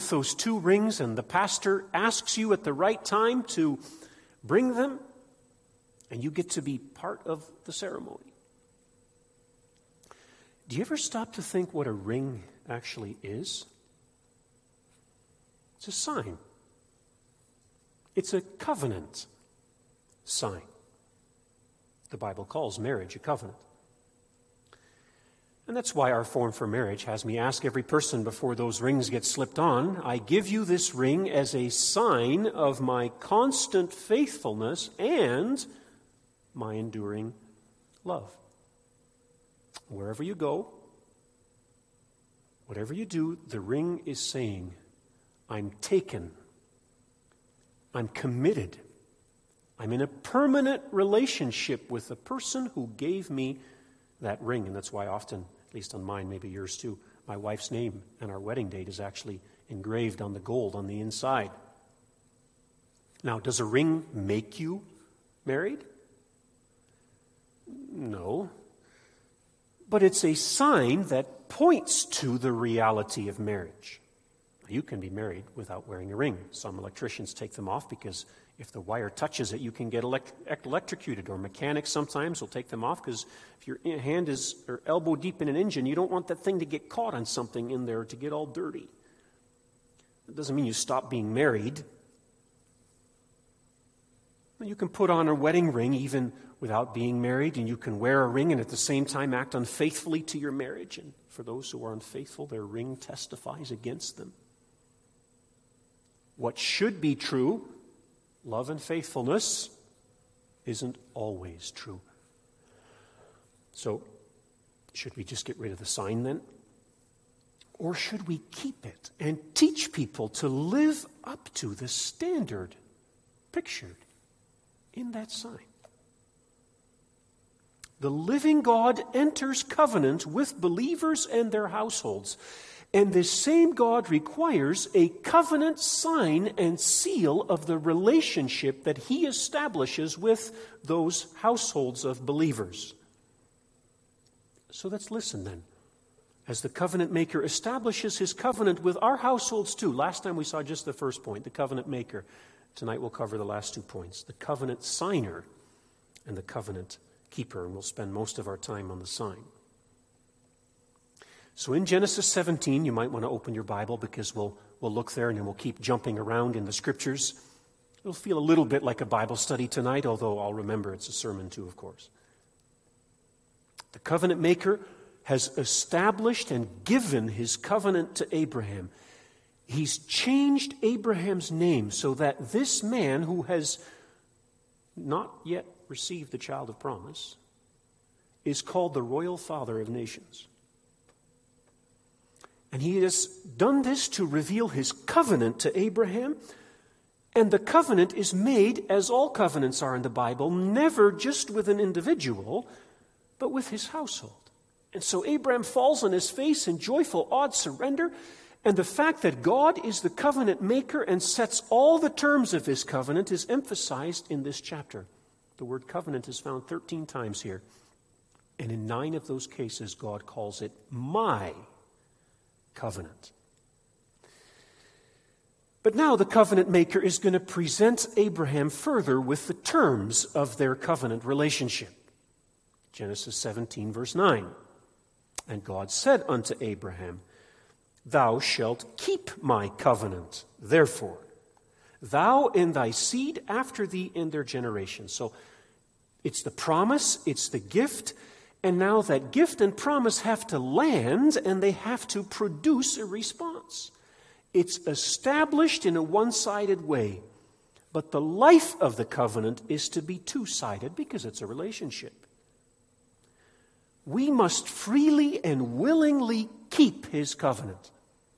with those 2 rings and the pastor asks you at the right time to bring them, and you get to be part of the ceremony. Do you ever stop to think what a ring actually is? It's a sign. It's a covenant sign. The Bible calls marriage a covenant. And that's why our form for marriage has me ask every person before those rings get slipped on, I give you this ring as a sign of my constant faithfulness and my enduring love. Wherever you go, whatever you do, the ring is saying, I'm taken, I'm committed, I'm in a permanent relationship with the person who gave me that ring. And that's why often, at least on mine, maybe yours too, my wife's name and our wedding date is actually engraved on the gold on the inside. Now, does a ring make you married? No. But it's a sign that points to the reality of marriage. You can be married without wearing a ring. Some electricians take them off because if the wire touches it, you can get electrocuted. Or mechanics sometimes will take them off because if your hand is or elbow deep in an engine, you don't want that thing to get caught on something in there to get all dirty. That doesn't mean you stop being married. You can put on a wedding ring even without being married, and you can wear a ring and at the same time act unfaithfully to your marriage. And for those who are unfaithful, their ring testifies against them. What should be true, love and faithfulness, isn't always true. So, should we just get rid of the sign then? Or should we keep it and teach people to live up to the standard pictured in that sign? The living God enters covenant with believers and their households. And this same God requires a covenant sign and seal of the relationship that he establishes with those households of believers. So let's listen then. As the covenant maker establishes his covenant with our households too. Last time we saw just the first point, the covenant maker. Tonight we'll cover the last 2 points, the covenant signer and the covenant keeper. And we'll spend most of our time on the sign. So in Genesis 17, you might want to open your Bible because we'll look there and then we'll keep jumping around in the Scriptures. It'll feel a little bit like a Bible study tonight, although I'll remember it's a sermon too, of course. The covenant maker has established and given his covenant to Abraham. He's changed Abraham's name so that this man who has not yet received the child of promise is called the royal father of nations. And he has done this to reveal his covenant to Abraham. And the covenant is made, as all covenants are in the Bible, never just with an individual, but with his household. And so Abraham falls on his face in joyful, awed surrender. And the fact that God is the covenant maker and sets all the terms of his covenant is emphasized in this chapter. The word covenant is found 13 times here. And in 9 of those cases, God calls it my covenant. But now the covenant maker is going to present Abraham further with the terms of their covenant relationship. Genesis 17, verse 9. And God said unto Abraham, Thou shalt keep my covenant, therefore, thou and thy seed after thee in their generations. So it's the promise, it's the gift, and now that gift and promise have to land and they have to produce a response. It's established in a one-sided way, but the life of the covenant is to be two-sided because it's a relationship. We must freely and willingly keep his covenant.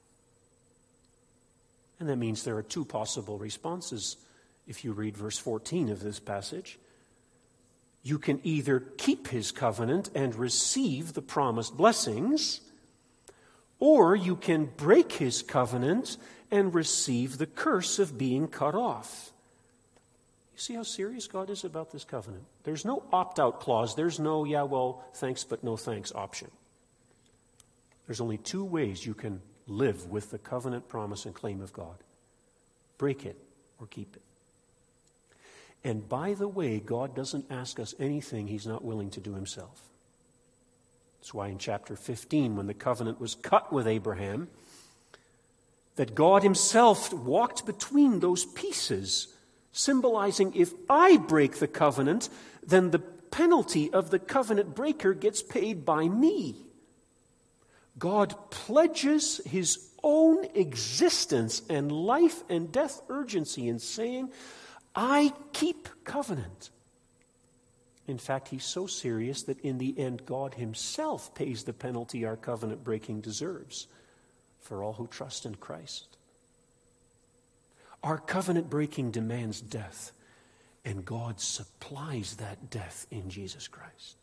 And that means there are 2 possible responses if you read verse 14 of this passage. You can either keep his covenant and receive the promised blessings, or you can break his covenant and receive the curse of being cut off. You see how serious God is about this covenant? There's no opt-out clause. There's no, yeah, well, thanks but no thanks option. There's only 2 ways you can live with the covenant promise and claim of God. Break it or keep it. And by the way, God doesn't ask us anything He's not willing to do Himself. That's why in chapter 15, when the covenant was cut with Abraham, that God Himself walked between those pieces, symbolizing if I break the covenant, then the penalty of the covenant breaker gets paid by me. God pledges His own existence and life and death urgency in saying, I keep covenant. In fact, He's so serious that in the end, God Himself pays the penalty our covenant breaking deserves for all who trust in Christ. Our covenant breaking demands death, and God supplies that death in Jesus Christ.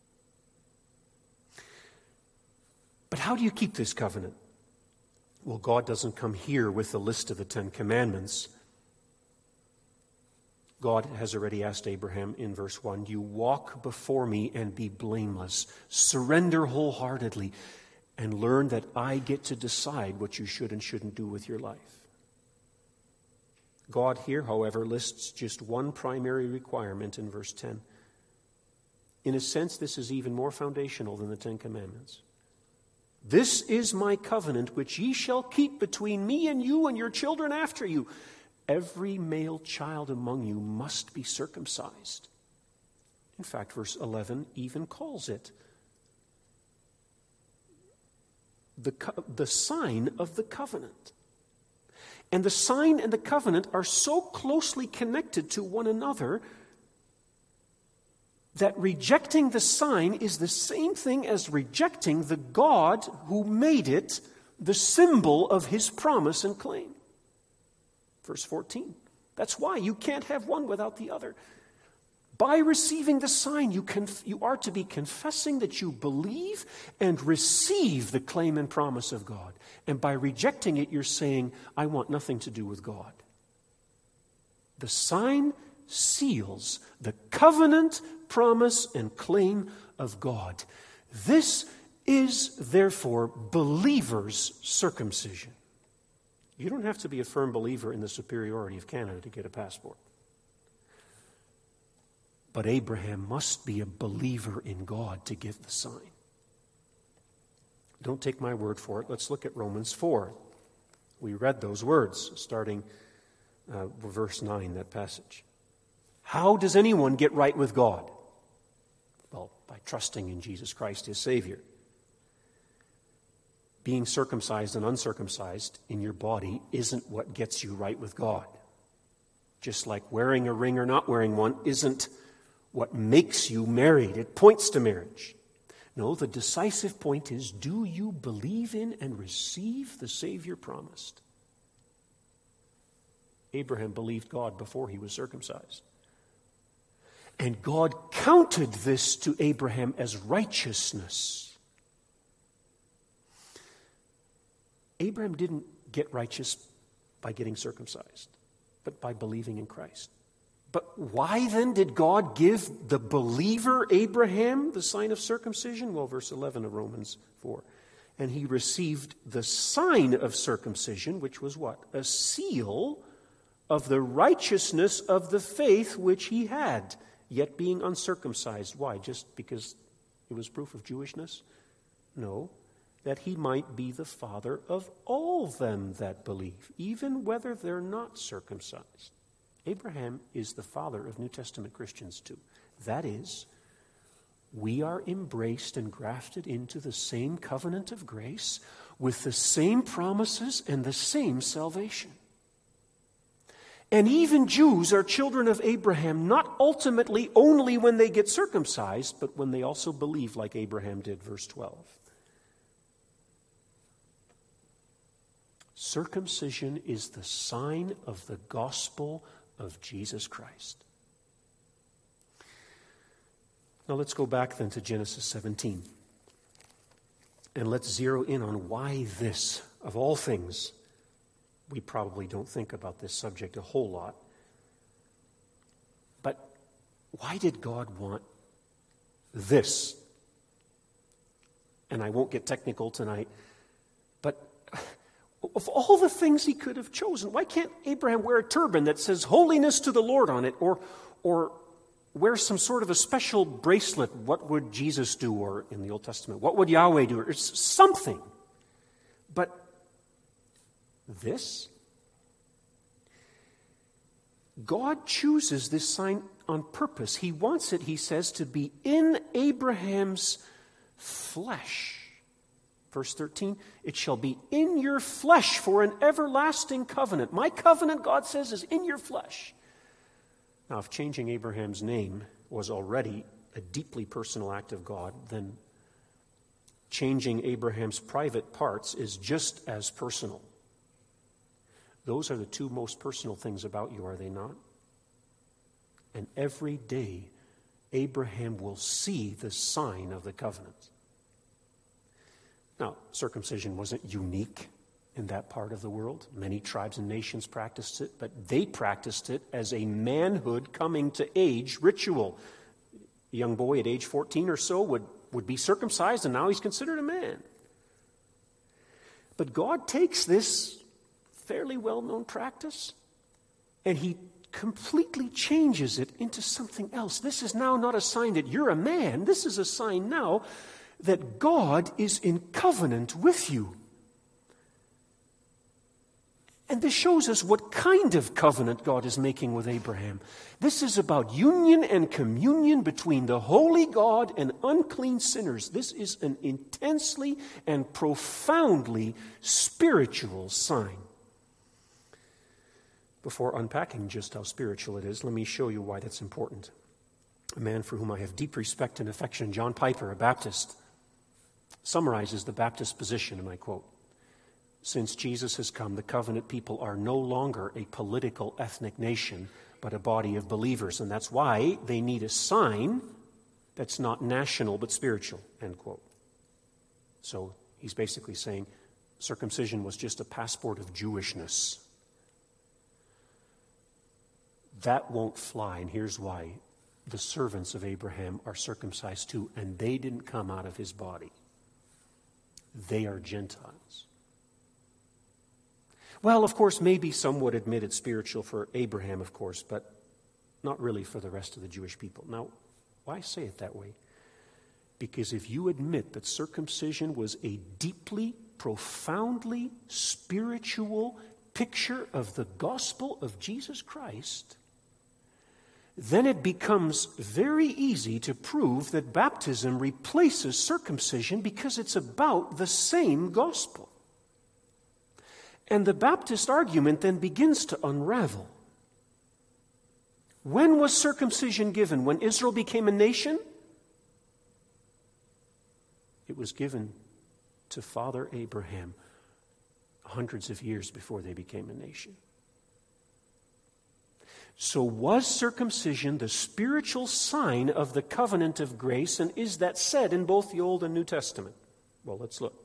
But how do you keep this covenant? Well, God doesn't come here with the list of the 10 Commandments. God has already asked Abraham in verse 1, you walk before me and be blameless. Surrender wholeheartedly and learn that I get to decide what you should and shouldn't do with your life. God here, however, lists just one primary requirement in verse 10. In a sense, this is even more foundational than the 10 Commandments. This is my covenant which ye shall keep between me and you and your children after you. Every male child among you must be circumcised. In fact, verse 11 even calls it the sign of the covenant. And the sign and the covenant are so closely connected to one another that rejecting the sign is the same thing as rejecting the God who made it the symbol of His promise and claim. Verse 14. That's why you can't have one without the other. By receiving the sign, you are to be confessing that you believe and receive the claim and promise of God. And by rejecting it, you're saying, I want nothing to do with God. The sign seals the covenant, promise, and claim of God. This is, therefore, believers' circumcision. You don't have to be a firm believer in the superiority of Canada to get a passport. But Abraham must be a believer in God to give the sign. Don't take my word for it. Let's look at Romans 4. We read those words starting verse 9, that passage. How does anyone get right with God? Well, by trusting in Jesus Christ, His Savior. Being circumcised and uncircumcised in your body isn't what gets you right with God. Just like wearing a ring or not wearing one isn't what makes you married. It points to marriage. No, the decisive point is, do you believe in and receive the Savior promised? Abraham believed God before he was circumcised. And God counted this to Abraham as righteousness. Abraham didn't get righteous by getting circumcised, but by believing in Christ. But why then did God give the believer Abraham the sign of circumcision? Well, verse 11 of Romans 4. And he received the sign of circumcision, which was what? A seal of the righteousness of the faith which he had, yet being uncircumcised. Why? Just because it was proof of Jewishness? No. That he might be the father of all them that believe, even whether they're not circumcised. Abraham is the father of New Testament Christians too. That is, we are embraced and grafted into the same covenant of grace with the same promises and the same salvation. And even Jews are children of Abraham, not ultimately only when they get circumcised, but when they also believe like Abraham did, verse 12. Circumcision is the sign of the gospel of Jesus Christ. Now let's go back then to Genesis 17. And let's zero in on why this, of all things. We probably don't think about this subject a whole lot. But why did God want this? And I won't get technical tonight, but Of all the things he could have chosen, why can't Abraham wear a turban that says holiness to the Lord on it, or wear some sort of a special bracelet? What would Jesus do, or in the Old Testament, what would Yahweh do? Or something. But this, God chooses this sign on purpose. He wants it, he says, to be in Abraham's flesh. Verse 13, it shall be in your flesh for an everlasting covenant. My covenant, God says, is in your flesh. Now, if changing Abraham's name was already a deeply personal act of God, then changing Abraham's private parts is just as personal. Those are the two most personal things about you, are they not? And every day, Abraham will see the sign of the covenant. Now, circumcision wasn't unique in that part of the world. Many tribes and nations practiced it, but they practiced it as a manhood coming to age ritual. A young boy at age 14 or so would be circumcised, and now he's considered a man. But God takes this fairly well-known practice, and he completely changes it into something else. This is now not a sign that you're a man. This is a sign now that God is in covenant with you. And this shows us what kind of covenant God is making with Abraham. This is about union and communion between the holy God and unclean sinners. This is an intensely and profoundly spiritual sign. Before unpacking just how spiritual it is, let me show you why that's important. A man for whom I have deep respect and affection, John Piper, a Baptist, summarizes the Baptist position, and I quote, "Since Jesus has come, the covenant people are no longer a political ethnic nation, but a body of believers, and that's why they need a sign that's not national but spiritual," end quote. So he's basically saying circumcision was just a passport of Jewishness. That won't fly, and here's why. The servants of Abraham are circumcised too, and they didn't come out of his body. They are Gentiles. Well, of course, maybe some would admit it's spiritual for Abraham, of course, but not really for the rest of the Jewish people. Now, why say it that way? Because if you admit that circumcision was a deeply, profoundly spiritual picture of the gospel of Jesus Christ, then it becomes very easy to prove that baptism replaces circumcision because it's about the same gospel. And the Baptist argument then begins to unravel. When was circumcision given? When Israel became a nation? It was given to Father Abraham hundreds of years before they became a nation. So was circumcision the spiritual sign of the covenant of grace, and is that said in both the Old and New Testament? Well, let's look.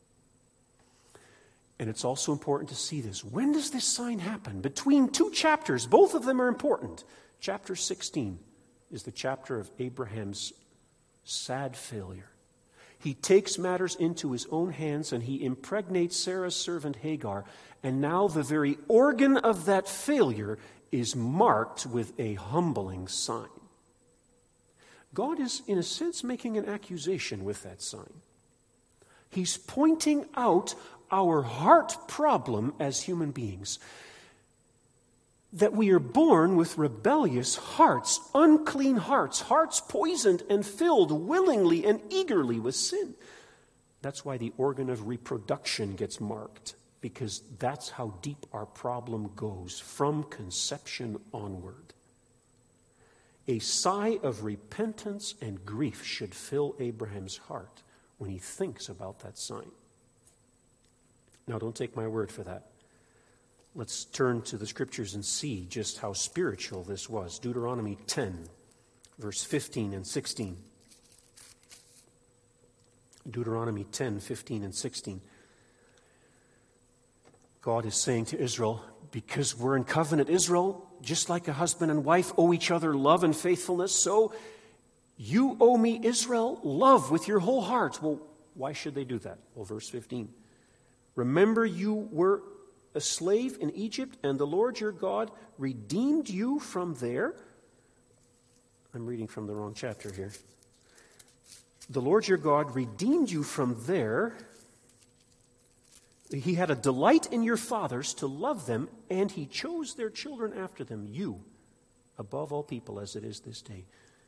And it's also important to see this. When does this sign happen? Between two chapters, both of them are important. Chapter 16 is the chapter of Abraham's sad failure. He takes matters into his own hands and he impregnates Sarah's servant Hagar, and now the very organ of that failure is marked with a humbling sign. God is, in a sense, making an accusation with that sign. He's pointing out our heart problem as human beings. That we are born with rebellious hearts, unclean hearts, hearts poisoned and filled willingly and eagerly with sin. That's why the organ of reproduction gets marked, because that's how deep our problem goes, from conception onward. A sigh of repentance and grief should fill Abraham's heart when he thinks about that sign. Now, don't take my word for that. Let's turn to the Scriptures and see just how spiritual this was. Deuteronomy 10, verse 15 and 16. Deuteronomy 10, 15 and 16. God is saying to Israel, because we're in covenant, Israel, just like a husband and wife owe each other love and faithfulness, so you owe me, Israel, love with your whole heart. Well, why should they do that? Well, verse 15. Remember, you were a slave in Egypt, and the Lord your God redeemed you from there. I'm reading from the wrong chapter here. The Lord your God redeemed you from there. He had a delight in your fathers to love them, and he chose their children after them, you, above all people, as it is this day.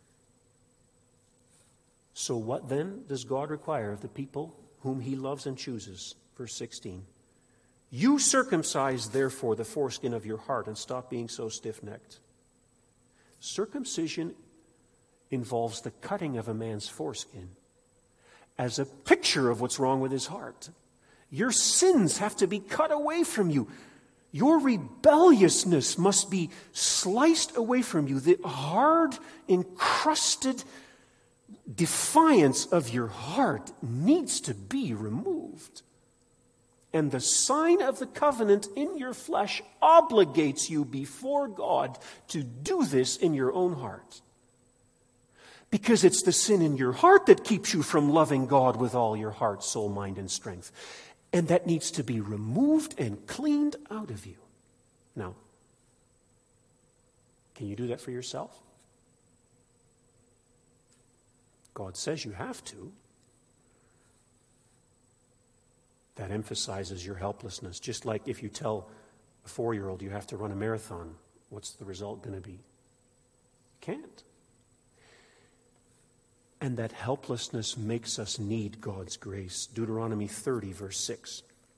So what then does God require of the people whom he loves and chooses? Verse 16. You circumcise, therefore, the foreskin of your heart and stop being so stiff-necked. Circumcision involves the cutting of a man's foreskin as a picture of what's wrong with his heart. Your sins have to be cut away from you. Your rebelliousness must be sliced away from you. The hard, encrusted defiance of your heart needs to be removed. And the sign of the covenant in your flesh obligates you before God to do this in your own heart. Because it's the sin in your heart that keeps you from loving God with all your heart, soul, mind, and strength. And that needs to be removed and cleaned out of you. Now, can you do that for yourself? God says you have to. That emphasizes your helplessness. Just like if you tell a 4-year-old you have to run a marathon, what's the result going to be? You can't. And that helplessness makes us need God's grace. Deuteronomy 30, verse 6.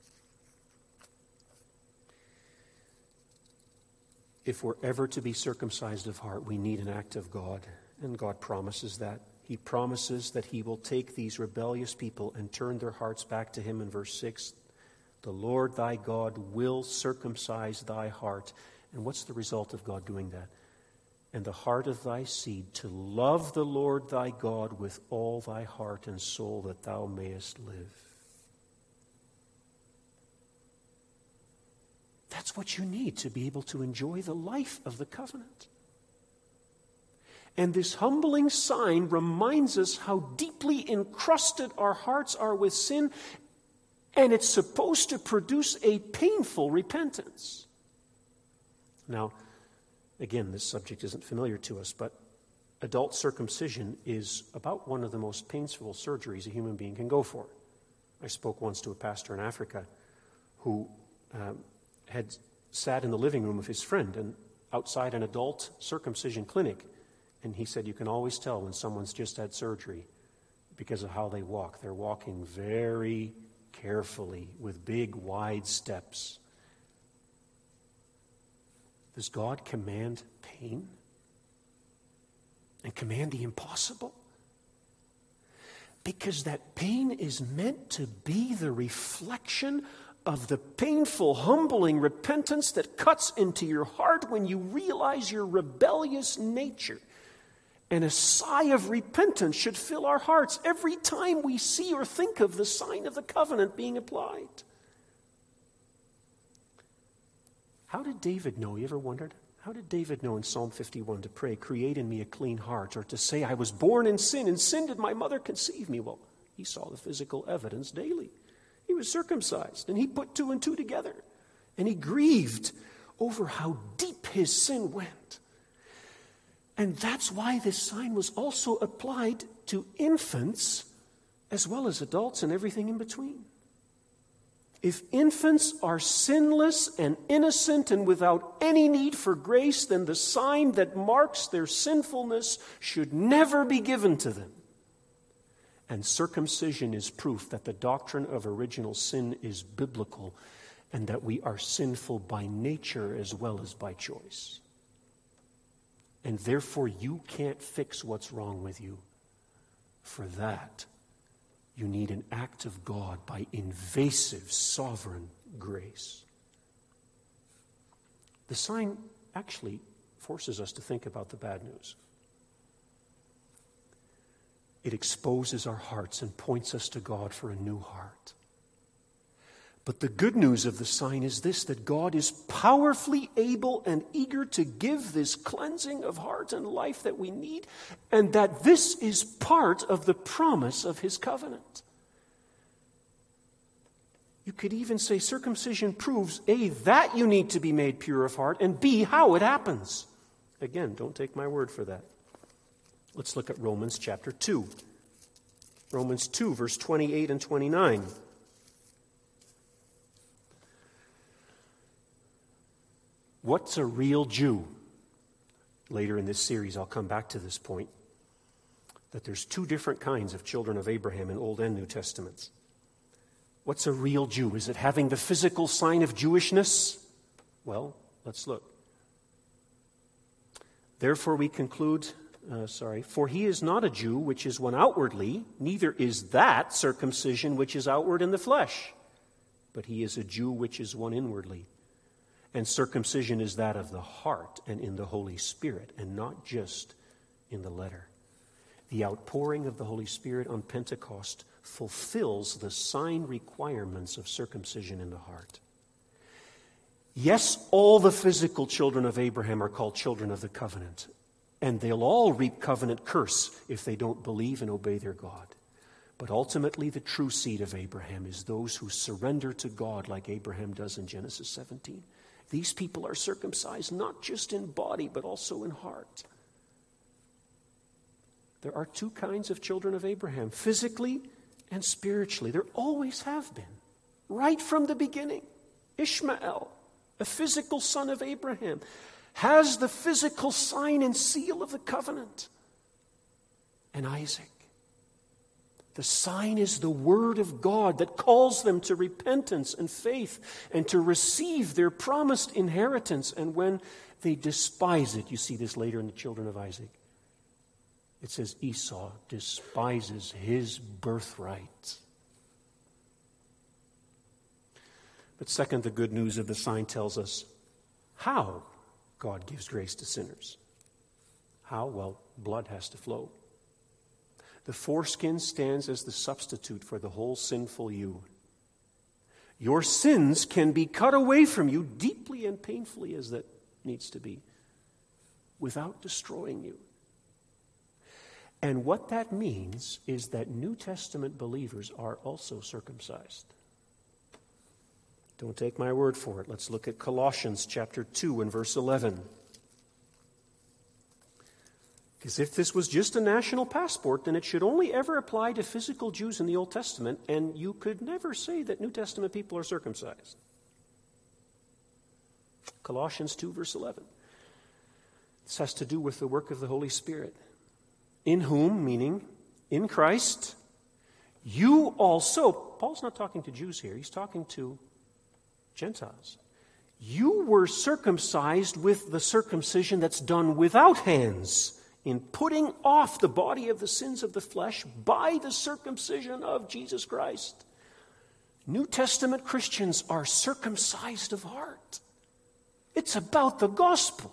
If we're ever to be circumcised of heart, we need an act of God. And God promises that. He promises that he will take these rebellious people and turn their hearts back to him in verse 6. The Lord thy God will circumcise thy heart. And what's the result of God doing that? And the heart of thy seed to love the Lord thy God with all thy heart and soul, that thou mayest live. That's what you need to be able to enjoy the life of the covenant. And this humbling sign reminds us how deeply encrusted our hearts are with sin, and it's supposed to produce a painful repentance. Now, again, this subject isn't familiar to us, but adult circumcision is about one of the most painful surgeries a human being can go for. I spoke once to a pastor in Africa who had sat in the living room of his friend and outside an adult circumcision clinic. And he said, you can always tell when someone's just had surgery because of how they walk. They're walking very carefully with big, wide steps. Does God command pain and command the impossible? Because that pain is meant to be the reflection of the painful, humbling repentance that cuts into your heart when you realize your rebellious nature. And a sigh of repentance should fill our hearts every time we see or think of the sign of the covenant being applied. How did David know? You ever wondered? How did David know in Psalm 51 to pray, create in me a clean heart, or to say, I was born in sin did my mother conceive me? Well, he saw the physical evidence daily. He was circumcised, and he put 2 and 2 together. And he grieved over how deep his sin went. And that's why this sign was also applied to infants as well as adults and everything in between. If infants are sinless and innocent and without any need for grace, then the sign that marks their sinfulness should never be given to them. And circumcision is proof that the doctrine of original sin is biblical and that we are sinful by nature as well as by choice. And therefore, you can't fix what's wrong with you. For that, you need an act of God by invasive, sovereign grace. The sign actually forces us to think about the bad news. It exposes our hearts and points us to God for a new heart. But the good news of the sign is this, that God is powerfully able and eager to give this cleansing of heart and life that we need, and that this is part of the promise of his covenant. You could even say circumcision proves, A, that you need to be made pure of heart, and B, how it happens. Again, don't take my word for that. Let's look at Romans chapter 2. Romans 2, verse 28 and 29. What's a real Jew? Later in this series, I'll come back to this point, that there's two different kinds of children of Abraham in Old and New Testaments. What's a real Jew? Is it having the physical sign of Jewishness? Well, let's look. Therefore we conclude, for he is not a Jew which is one outwardly, neither is that circumcision which is outward in the flesh, but he is a Jew which is one inwardly. And circumcision is that of the heart and in the Holy Spirit, and not just in the letter. The outpouring of the Holy Spirit on Pentecost fulfills the sign requirements of circumcision in the heart. Yes, all the physical children of Abraham are called children of the covenant, and they'll all reap covenant curse if they don't believe and obey their God. But ultimately, the true seed of Abraham is those who surrender to God like Abraham does in Genesis 17. These people are circumcised not just in body, but also in heart. There are two kinds of children of Abraham, physically and spiritually. There always have been, right from the beginning. Ishmael, a physical son of Abraham, has the physical sign and seal of the covenant. And Isaac, the sign is the word of God that calls them to repentance and faith and to receive their promised inheritance. And when they despise it, you see this later in the children of Isaac. It says Esau despises his birthright. But second, the good news of the sign tells us how God gives grace to sinners. How? Well, blood has to flow. The foreskin stands as the substitute for the whole sinful you. Your sins can be cut away from you, deeply and painfully as that needs to be, without destroying you. And what that means is that New Testament believers are also circumcised. Don't take my word for it. Let's look at Colossians chapter 2 and verse 11. Because if this was just a national passport, then it should only ever apply to physical Jews in the Old Testament, and you could never say that New Testament people are circumcised. Colossians 2, verse 11. This has to do with the work of the Holy Spirit. In whom, meaning in Christ, you also, Paul's not talking to Jews here, he's talking to Gentiles. You were circumcised with the circumcision that's done without hands, in putting off the body of the sins of the flesh by the circumcision of Jesus Christ. New Testament Christians are circumcised of heart. It's about the gospel.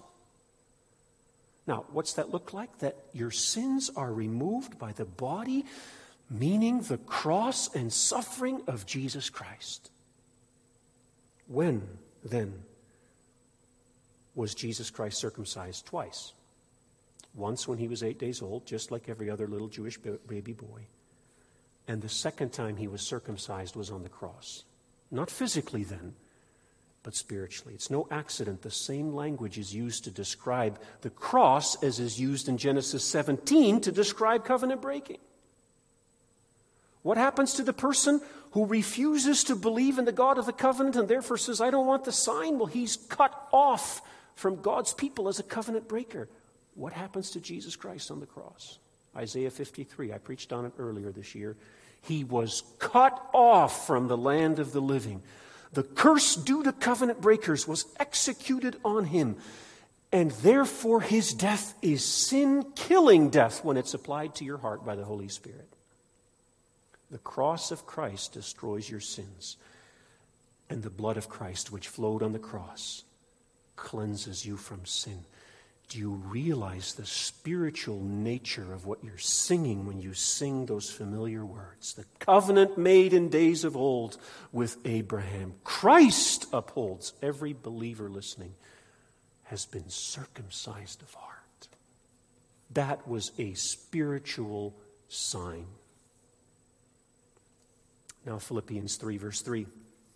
Now, what's that look like? That your sins are removed by the body, meaning the cross and suffering of Jesus Christ. When, then, was Jesus Christ circumcised? Twice. Once when he was 8 days old, just like every other little Jewish baby boy. And the second time he was circumcised was on the cross. Not physically then, but spiritually. It's no accident the same language is used to describe the cross as is used in Genesis 17 to describe covenant breaking. What happens to the person who refuses to believe in the God of the covenant and therefore says, I don't want the sign? Well, he's cut off from God's people as a covenant breaker. What happens to Jesus Christ on the cross? Isaiah 53, I preached on it earlier this year. He was cut off from the land of the living. The curse due to covenant breakers was executed on him, and therefore his death is sin-killing death when it's applied to your heart by the Holy Spirit. The cross of Christ destroys your sins, and the blood of Christ, which flowed on the cross, cleanses you from sin. Do you realize the spiritual nature of what you're singing when you sing those familiar words? The covenant made in days of old with Abraham. Christ upholds every believer listening has been circumcised of heart. That was a spiritual sign. Now Philippians 3, verse 3.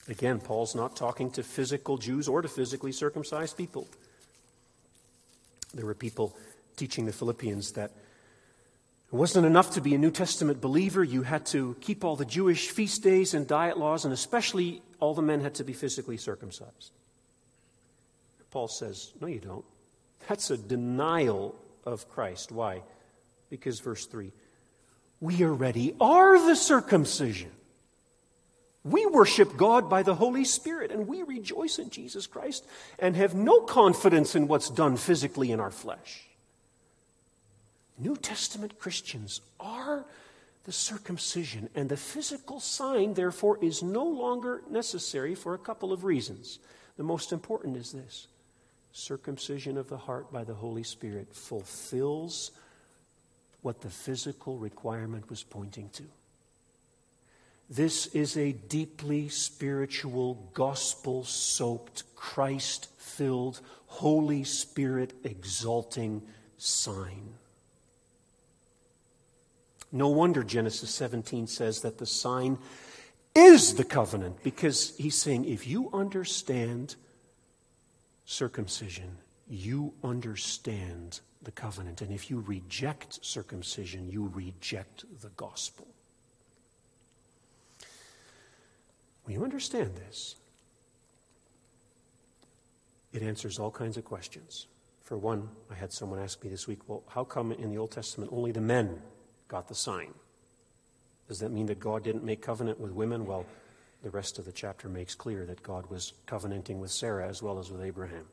Again, Paul's not talking to physical Jews or to physically circumcised people. There were people teaching the Philippians that it wasn't enough to be a New Testament believer. You had to keep all the Jewish feast days and diet laws, and especially all the men had to be physically circumcised. Paul says, no, you don't. That's a denial of Christ. Why? Because verse 3, we already are the circumcision. We worship God by the Holy Spirit, and we rejoice in Jesus Christ and have no confidence in what's done physically in our flesh. New Testament Christians are the circumcision, and the physical sign, therefore, is no longer necessary for a couple of reasons. The most important is this: circumcision of the heart by the Holy Spirit fulfills what the physical requirement was pointing to. This is a deeply spiritual, gospel-soaked, Christ-filled, Holy Spirit-exalting sign. No wonder Genesis 17 says that the sign is the covenant, because he's saying if you understand circumcision, you understand the covenant. And if you reject circumcision, you reject the gospel. When you understand this, it answers all kinds of questions. For one, I had someone ask me this week, well, how come in the Old Testament only the men got the sign? Does that mean that God didn't make covenant with women? Well, the rest of the chapter makes clear that God was covenanting with Sarah as well as with Abraham.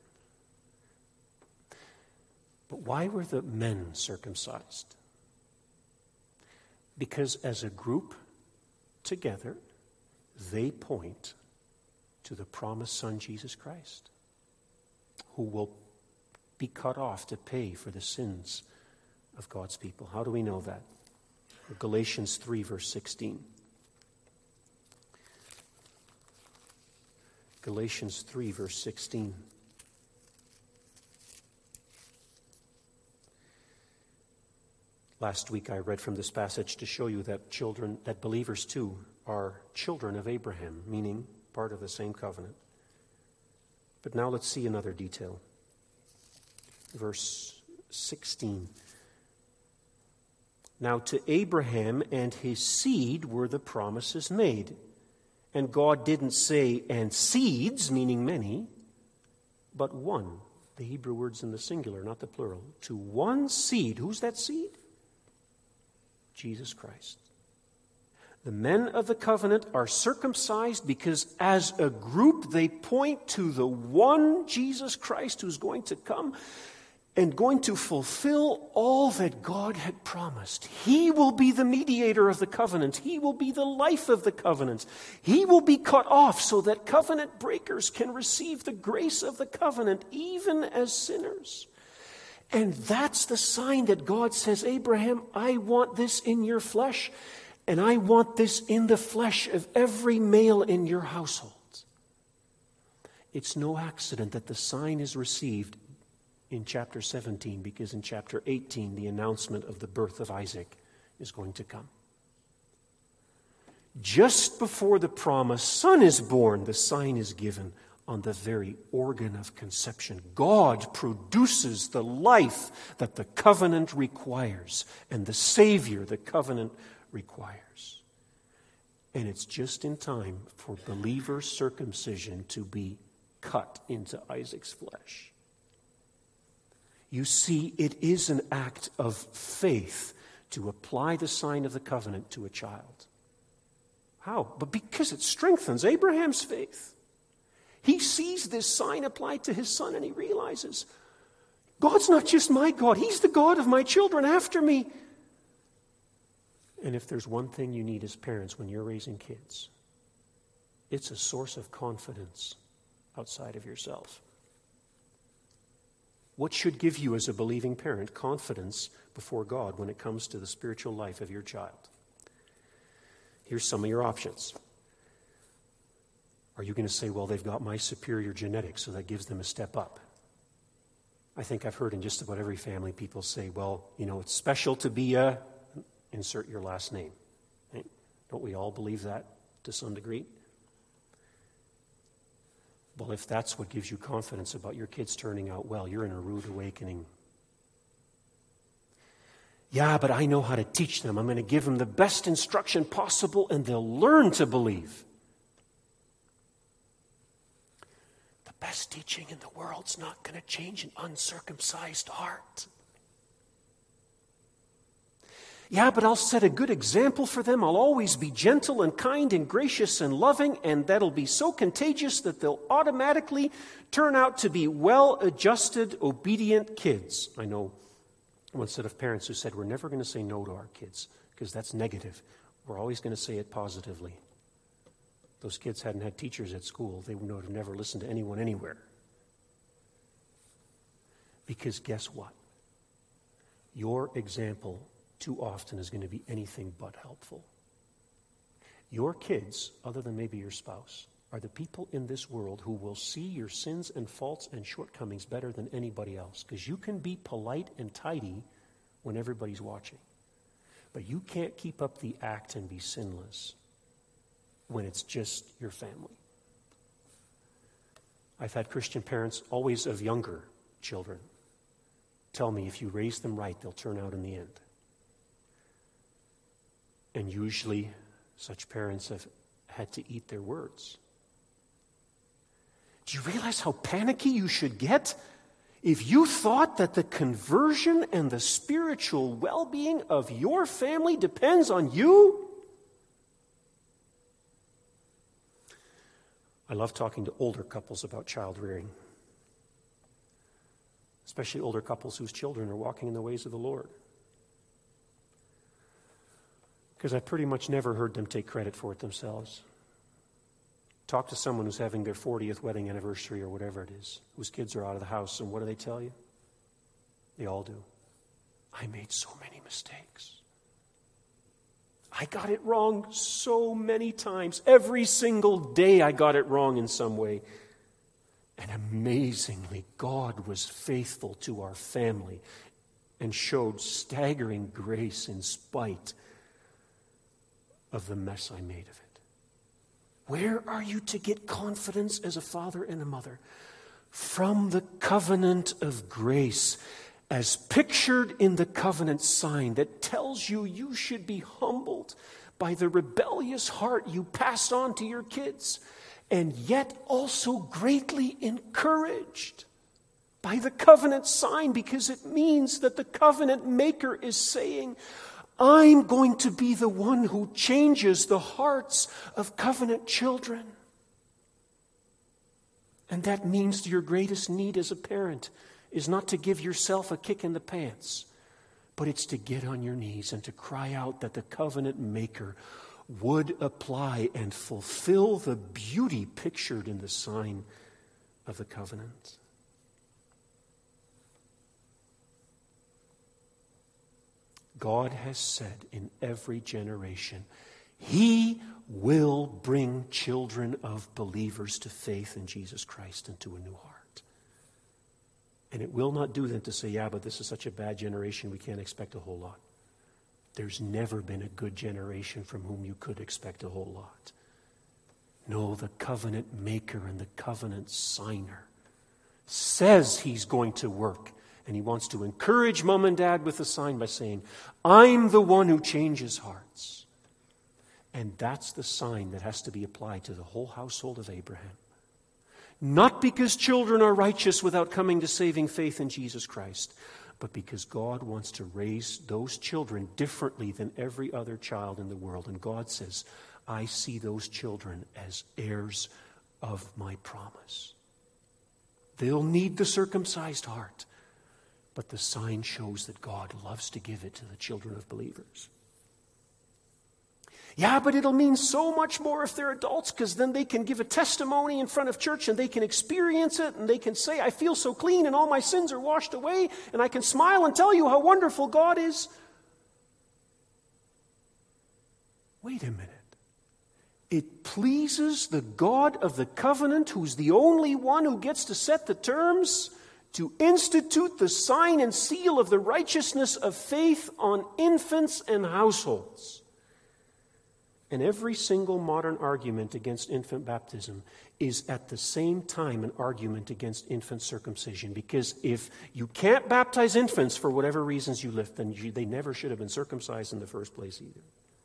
But why were the men circumcised? Because as a group together, they point to the promised Son, Jesus Christ, who will be cut off to pay for the sins of God's people. How do we know that? Galatians 3, verse 16. Galatians 3, verse 16. Last week I read from this passage to show you that believers too are children of Abraham, meaning part of the same covenant. But now let's see another detail. Verse 16. Now to Abraham and his seed were the promises made. And God didn't say, and seeds, meaning many, but one. The Hebrew word's in the singular, not the plural. To one seed. Who's that seed? Jesus Christ. The men of the covenant are circumcised because as a group they point to the one Jesus Christ who's going to come and going to fulfill all that God had promised. He will be the mediator of the covenant. He will be the life of the covenant. He will be cut off so that covenant breakers can receive the grace of the covenant even as sinners. And that's the sign that God says, Abraham, I want this in your flesh, and I want this in the flesh of every male in your household. It's no accident that the sign is received in chapter 17, because in chapter 18, the announcement of the birth of Isaac is going to come. Just before the promised son is born, the sign is given on the very organ of conception. God produces the life that the covenant requires and the Savior the covenant requires. And it's just in time for believer circumcision to be cut into Isaac's flesh. You see, it is an act of faith to apply the sign of the covenant to a child. How? But because it strengthens Abraham's faith. He sees this sign applied to his son and he realizes, God's not just my God, He's the God of my children after me. And if there's one thing you need as parents when you're raising kids, it's a source of confidence outside of yourself. What should give you as a believing parent confidence before God when it comes to the spiritual life of your child? Here's some of your options. Are you going to say, well, they've got my superior genetics, so that gives them a step up? I think I've heard in just about every family people say, well, it's special to be a, insert your last name. Right? Don't we all believe that to some degree? Well, if that's what gives you confidence about your kids turning out well, you're in a rude awakening. Yeah, but I know how to teach them. I'm going to give them the best instruction possible, and they'll learn to believe. The best teaching in the world's not going to change an uncircumcised heart. Yeah, but I'll set a good example for them. I'll always be gentle and kind and gracious and loving, and that'll be so contagious that they'll automatically turn out to be well-adjusted, obedient kids. I know one set of parents who said, we're never going to say no to our kids because that's negative. We're always going to say it positively. Those kids hadn't had teachers at school. They would have never listened to anyone anywhere. Because guess what? Your example too often is going to be anything but helpful. Your kids, other than maybe your spouse, are the people in this world who will see your sins and faults and shortcomings better than anybody else. Because you can be polite and tidy when everybody's watching. But you can't keep up the act and be sinless when it's just your family. I've had Christian parents, always of younger children, tell me if you raise them right, they'll turn out in the end. And usually, such parents have had to eat their words. Do you realize how panicky you should get if you thought that the conversion and the spiritual well-being of your family depends on you? I love talking to older couples about child rearing, especially older couples whose children are walking in the ways of the Lord. Because I pretty much never heard them take credit for it themselves. Talk to someone who's having their 40th wedding anniversary or whatever it is, whose kids are out of the house, and what do they tell you? They all do. I made so many mistakes. I got it wrong so many times. Every single day I got it wrong in some way. And amazingly, God was faithful to our family and showed staggering grace in spite of the mess I made of it. Where are you to get confidence as a father and a mother? From the covenant of grace, as pictured in the covenant sign that tells you you should be humbled by the rebellious heart you passed on to your kids, and yet also greatly encouraged by the covenant sign, because it means that the covenant maker is saying, I'm going to be the one who changes the hearts of covenant children. And that means your greatest need as a parent is not to give yourself a kick in the pants, but it's to get on your knees and to cry out that the covenant maker would apply and fulfill the beauty pictured in the sign of the covenant. God has said in every generation, He will bring children of believers to faith in Jesus Christ and to a new heart. And it will not do them to say, yeah, but this is such a bad generation, we can't expect a whole lot. There's never been a good generation from whom you could expect a whole lot. No, the covenant maker and the covenant signer says He's going to work. And He wants to encourage mom and dad with the sign by saying, I'm the one who changes hearts. And that's the sign that has to be applied to the whole household of Abraham. Not because children are righteous without coming to saving faith in Jesus Christ, but because God wants to raise those children differently than every other child in the world. And God says, I see those children as heirs of my promise. They'll need the circumcised heart. But the sign shows that God loves to give it to the children of believers. Yeah, but it'll mean so much more if they're adults, because then they can give a testimony in front of church and they can experience it and they can say, I feel so clean and all my sins are washed away, and I can smile and tell you how wonderful God is. Wait a minute. It pleases the God of the covenant, who's the only one who gets to set the terms, to institute the sign and seal of the righteousness of faith on infants and households. and every single modern argument against infant baptism is at the same time an argument against infant circumcision. Because if you can't baptize infants for whatever reasons you lift, then they never should have been circumcised in the first place either.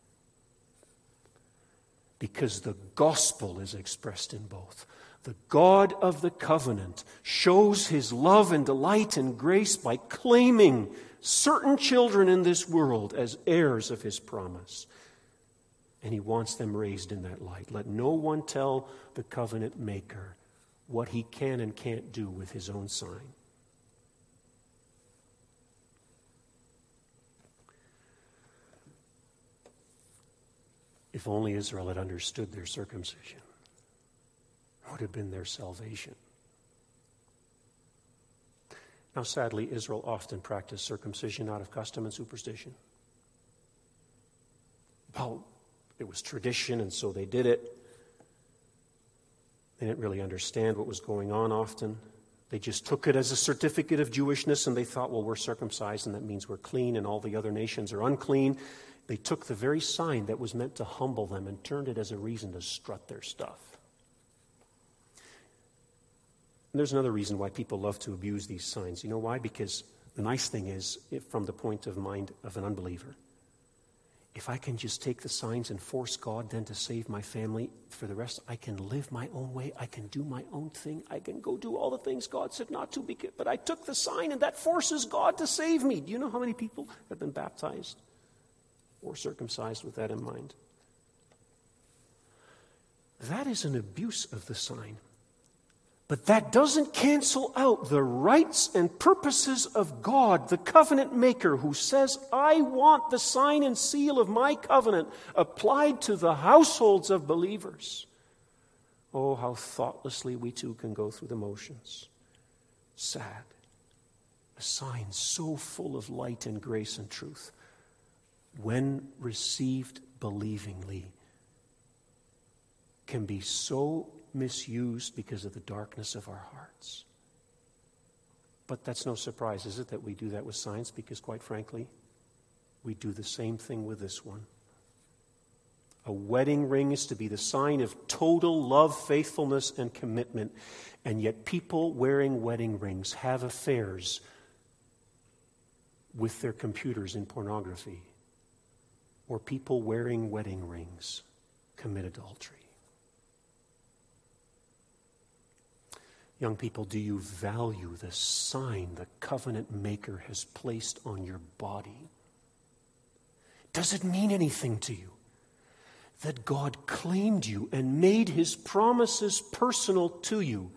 Because the gospel is expressed in both. The God of the covenant shows his love and delight and grace by claiming certain children in this world as heirs of his promise. And he wants them raised in that light. Let no one tell the covenant maker what he can and can't do with his own sign. If only Israel had understood their circumcision, it would have been their salvation. Now, sadly, Israel often practiced circumcision out of custom and superstition. Well, it was tradition, and so they did it. They didn't really understand what was going on often. They just took it as a certificate of Jewishness, and they thought, well, we're circumcised, and that means we're clean, and all the other nations are unclean. They took the very sign that was meant to humble them and turned it as a reason to strut their stuff. And there's another reason why people love to abuse these signs. You know why? Because the nice thing is, from the point of mind of an unbeliever, if I can just take the signs and force God then to save my family for the rest, I can live my own way. I can do my own thing. I can go do all the things God said not to. But I took the sign and that forces God to save me. Do you know how many people have been baptized or circumcised with that in mind? That is an abuse of the sign. But that doesn't cancel out the rights and purposes of God, the covenant maker, who says, I want the sign and seal of my covenant applied to the households of believers. Oh, how thoughtlessly we too can go through the motions. Sad. A sign so full of light and grace and truth, when received believingly, can be so misused because of the darkness of our hearts. But that's no surprise, is it, that we do that with signs? Because quite frankly, we do the same thing with this one. A wedding ring is to be the sign of total love, faithfulness, and commitment. And yet people wearing wedding rings have affairs with their computers in pornography. Or people wearing wedding rings commit adultery. Young people, do you value the sign the covenant maker has placed on your body? Does it mean anything to you that God claimed you and made his promises personal to you?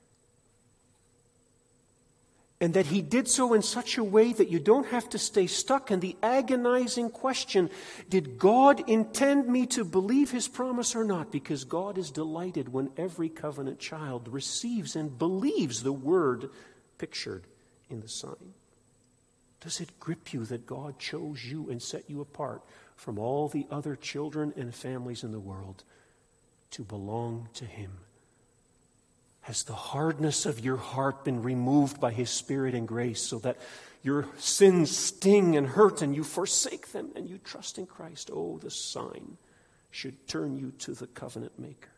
And that he did so in such a way that you don't have to stay stuck in the agonizing question, did God intend me to believe his promise or not? Because God is delighted when every covenant child receives and believes the word pictured in the sign. Does it grip you that God chose you and set you apart from all the other children and families in the world to belong to him? Has the hardness of your heart been removed by his Spirit and grace so that your sins sting and hurt and you forsake them and you trust in Christ? Oh, the sign should turn you to the covenant maker.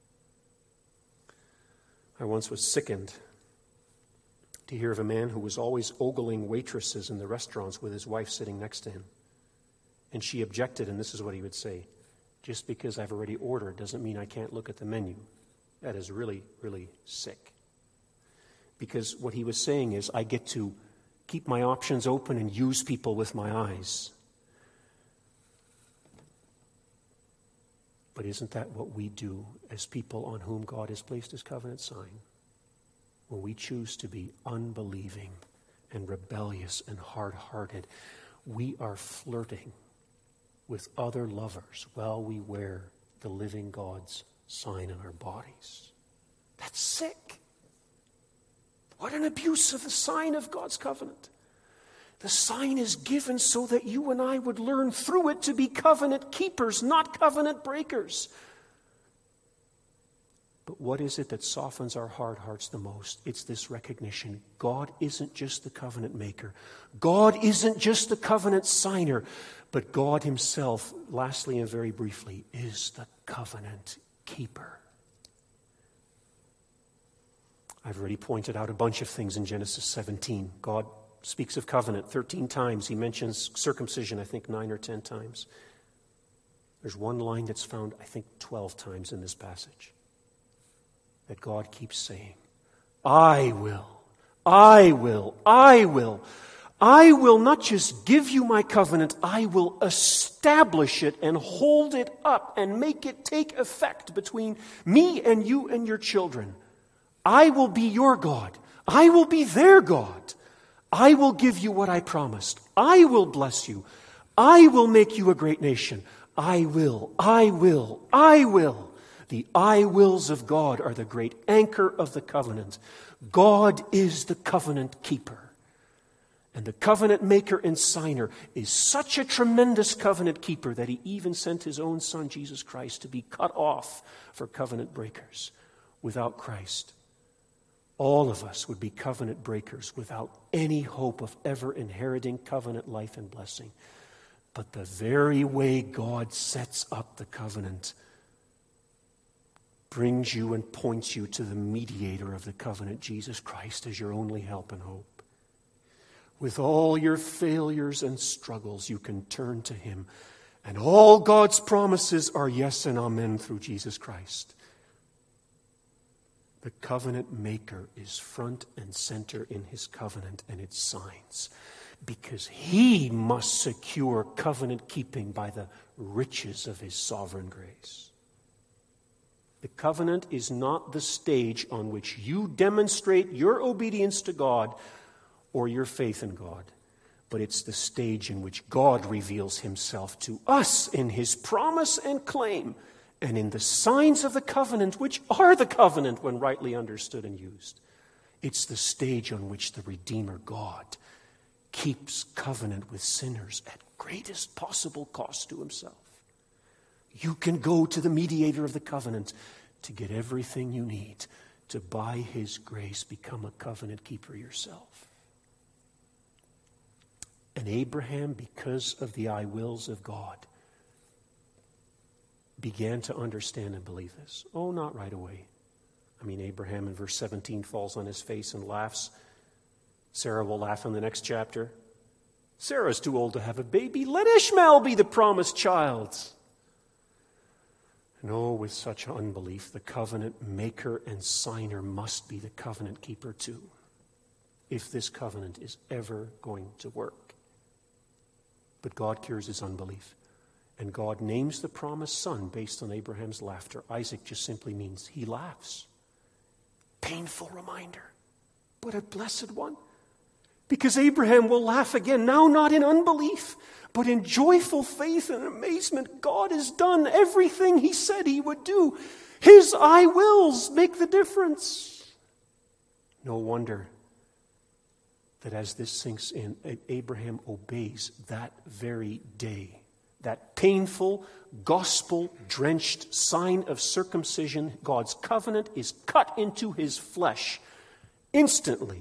I once was sickened to hear of a man who was always ogling waitresses in the restaurants with his wife sitting next to him. And she objected, and this is what he would say: just because I've already ordered doesn't mean I can't look at the menu. That is really, really sick. Because what he was saying is, I get to keep my options open and use people with my eyes. But isn't that what we do as people on whom God has placed his covenant sign? When we choose to be unbelieving and rebellious and hard-hearted, we are flirting with other lovers while we wear the living God's sign in our bodies. That's sick. What an abuse of the sign of God's covenant. The sign is given so that you and I would learn through it to be covenant keepers, not covenant breakers. But what is it that softens our hard hearts the most? It's this recognition. God isn't just the covenant maker. God isn't just the covenant signer. But God himself, lastly and very briefly, is the covenant keeper. I've already pointed out a bunch of things in Genesis 17. God speaks of covenant 13 times. He mentions circumcision, I think 9 or 10 times. There's one line that's found, I think, 12 times in this passage, that God keeps saying, I will not just give you my covenant, I will establish it and hold it up and make it take effect between me and you and your children. I will be your God. I will be their God. I will give you what I promised. I will bless you. I will make you a great nation. I will. The I wills of God are the great anchor of the covenant. God is the covenant keeper. And the covenant maker and signer is such a tremendous covenant keeper that he even sent his own son, Jesus Christ, to be cut off for covenant breakers. Without Christ, all of us would be covenant breakers without any hope of ever inheriting covenant life and blessing. But the very way God sets up the covenant brings you and points you to the mediator of the covenant, Jesus Christ, as your only help and hope. With all your failures and struggles, you can turn to him. And all God's promises are yes and amen through Jesus Christ. The covenant maker is front and center in his covenant and its signs, because he must secure covenant keeping by the riches of his sovereign grace. The covenant is not the stage on which you demonstrate your obedience to God or your faith in God, but it's the stage in which God reveals himself to us in his promise and claim, and in the signs of the covenant, which are the covenant when rightly understood and used. It's the stage on which the Redeemer God keeps covenant with sinners at greatest possible cost to himself. You can go to the mediator of the covenant to get everything you need to, by his grace, become a covenant keeper yourself. And Abraham, because of the I wills of God, began to understand and believe this. Oh, not right away. I mean, Abraham in verse 17 falls on his face and laughs. Sarah will laugh in the next chapter. Sarah's too old to have a baby. Let Ishmael be the promised child. No, with such unbelief, the covenant maker and signer must be the covenant keeper too, if this covenant is ever going to work. But God cures his unbelief. And God names the promised son based on Abraham's laughter. Isaac just simply means he laughs. Painful reminder, but a blessed one. Because Abraham will laugh again, now not in unbelief, but in joyful faith and amazement. God has done everything he said he would do. His I wills make the difference. No wonder that as this sinks in, Abraham obeys that very day. That painful, gospel-drenched sign of circumcision, God's covenant, is cut into his flesh instantly.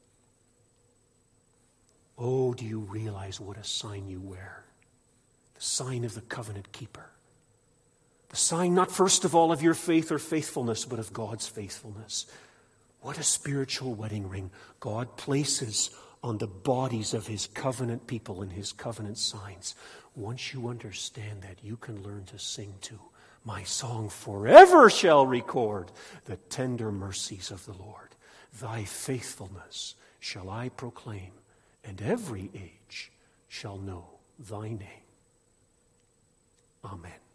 Oh, do you realize what a sign you wear? The sign of the covenant keeper. The sign not first of all of your faith or faithfulness, but of God's faithfulness. What a spiritual wedding ring God places on the bodies of his covenant people and his covenant signs. Once you understand that, you can learn to sing too. My song forever shall record the tender mercies of the Lord. Thy faithfulness shall I proclaim, and every age shall know thy name. Amen.